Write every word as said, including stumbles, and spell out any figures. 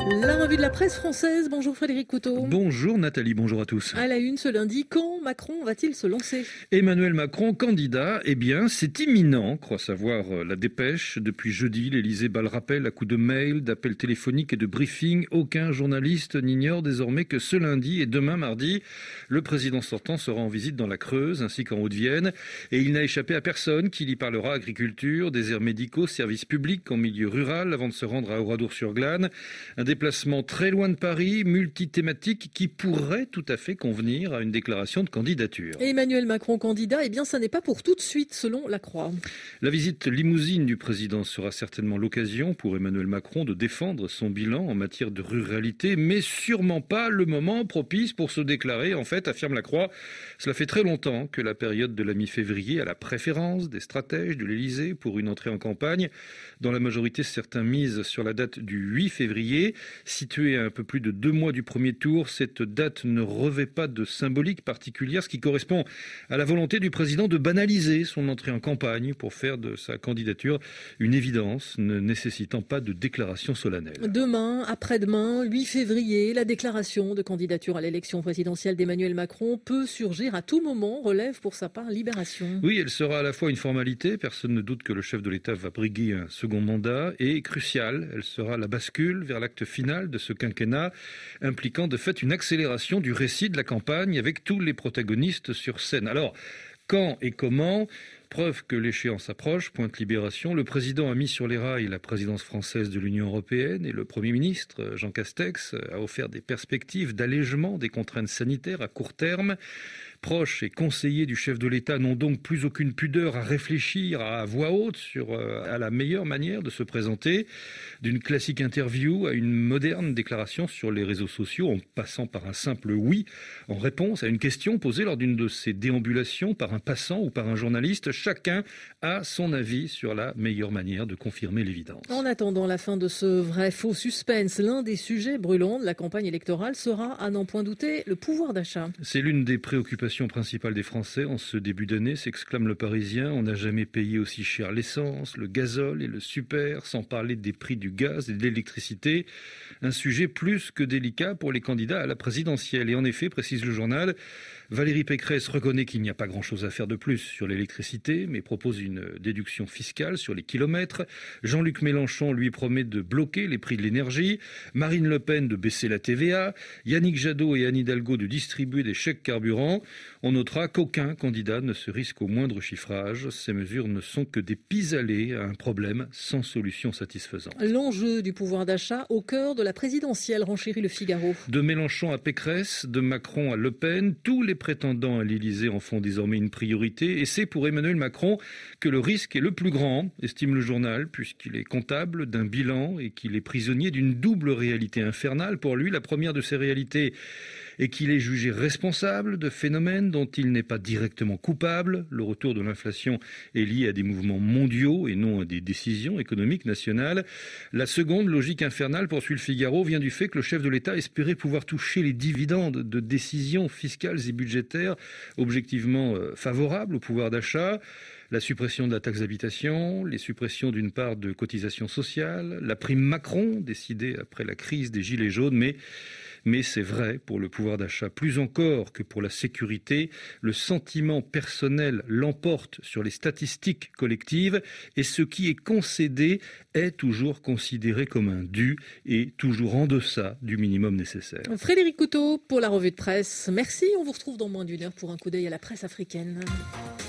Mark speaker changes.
Speaker 1: La revue de la presse française. Bonjour Frédéric Couteau.
Speaker 2: Bonjour Nathalie, bonjour à tous.
Speaker 1: À la une ce lundi, quand Macron va-t-il se lancer ?
Speaker 2: Emmanuel Macron, candidat, eh bien c'est imminent, croit savoir la dépêche. Depuis jeudi, l'Élysée bat le rappel à coups de mails, d'appels téléphoniques et de briefings. Aucun journaliste n'ignore désormais que ce lundi et demain mardi, le président sortant sera en visite dans la Creuse ainsi qu'en Haute-Vienne. Et il n'a échappé à personne qu'il y parlera agriculture, déserts médicaux, services publics en milieu rural avant de se rendre à Oradour-sur-Glane. Un déplacement très loin de Paris, multithématique, qui pourrait tout à fait convenir à une déclaration de candidature.
Speaker 1: Et Emmanuel Macron candidat, eh bien ça n'est pas pour tout de suite selon La Croix.
Speaker 2: La visite limousine du président sera certainement l'occasion pour Emmanuel Macron de défendre son bilan en matière de ruralité, mais sûrement pas le moment propice pour se déclarer. En fait, affirme La Croix, cela fait très longtemps que la période de la mi-février a la préférence des stratèges de l'Élysée pour une entrée en campagne. Dans la majorité, certains misent sur la date du huit février. Située à un peu plus de deux mois du premier tour, cette date ne revêt pas de symbolique particulière, ce qui correspond à la volonté du président de banaliser son entrée en campagne pour faire de sa candidature une évidence, ne nécessitant pas de déclaration solennelle.
Speaker 1: Demain, après-demain, huit février, la déclaration de candidature à l'élection présidentielle d'Emmanuel Macron peut surgir à tout moment, relève pour sa part Libération.
Speaker 2: Oui, elle sera à la fois une formalité, personne ne doute que le chef de l'État va briguer un second mandat, et cruciale, elle sera la bascule vers l'acte final de ce quinquennat, impliquant de fait une accélération du récit de la campagne avec tous les protagonistes sur scène. Alors, quand et comment ? Preuve que l'échéance approche, pointe Libération, le président a mis sur les rails la présidence française de l'Union européenne et le Premier ministre, Jean Castex, a offert des perspectives d'allègement des contraintes sanitaires à court terme. Proches et conseillers du chef de l'État n'ont donc plus aucune pudeur à réfléchir à voix haute sur euh, à la meilleure manière de se présenter, d'une classique interview à une moderne déclaration sur les réseaux sociaux, en passant par un simple oui en réponse à une question posée lors d'une de ces déambulations par un passant ou par un journaliste. Chacun a son avis sur la meilleure manière de confirmer l'évidence.
Speaker 1: En attendant la fin de ce vrai faux suspense, l'un des sujets brûlants de la campagne électorale sera, à n'en point douter, le pouvoir d'achat.
Speaker 2: C'est l'une des préoccupations principale des Français en ce début d'année, s'exclame le Parisien. On n'a jamais payé aussi cher l'essence, le gazole et le super, sans parler des prix du gaz et de l'électricité. Un sujet plus que délicat pour les candidats à la présidentielle. Et en effet, précise le journal, Valérie Pécresse reconnaît qu'il n'y a pas grand-chose à faire de plus sur l'électricité, mais propose une déduction fiscale sur les kilomètres. Jean-Luc Mélenchon lui promet de bloquer les prix de l'énergie. Marine Le Pen de baisser la T V A. Yannick Jadot et Anne Hidalgo de distribuer des chèques carburant. On notera qu'aucun candidat ne se risque au moindre chiffrage. Ces mesures ne sont que des pis-aller à un problème sans solution satisfaisante.
Speaker 1: L'enjeu du pouvoir d'achat au cœur de la présidentielle, renchérit Le Figaro.
Speaker 2: De Mélenchon à Pécresse, de Macron à Le Pen, tous les prétendants à l'Élysée en font désormais une priorité. Et c'est pour Emmanuel Macron que le risque est le plus grand, estime le journal, puisqu'il est comptable d'un bilan et qu'il est prisonnier d'une double réalité infernale. Pour lui, la première de ces réalités est qu'il est jugé responsable de phénomènes dont il n'est pas directement coupable. Le retour de l'inflation est lié à des mouvements mondiaux et non à des décisions économiques nationales. La seconde logique infernale, poursuit le Figaro, vient du fait que le chef de l'État espérait pouvoir toucher les dividendes de décisions fiscales et budgétaires objectivement favorables au pouvoir d'achat. La suppression de la taxe d'habitation, les suppressions d'une part de cotisations sociales, la prime Macron, décidée après la crise des Gilets jaunes, mais... Mais c'est vrai pour le pouvoir d'achat, plus encore que pour la sécurité, le sentiment personnel l'emporte sur les statistiques collectives et ce qui est concédé est toujours considéré comme un dû et toujours en deçà du minimum nécessaire.
Speaker 1: Frédéric Couteau pour la revue de presse. Merci, on vous retrouve dans moins d'une heure pour un coup d'œil à la presse africaine.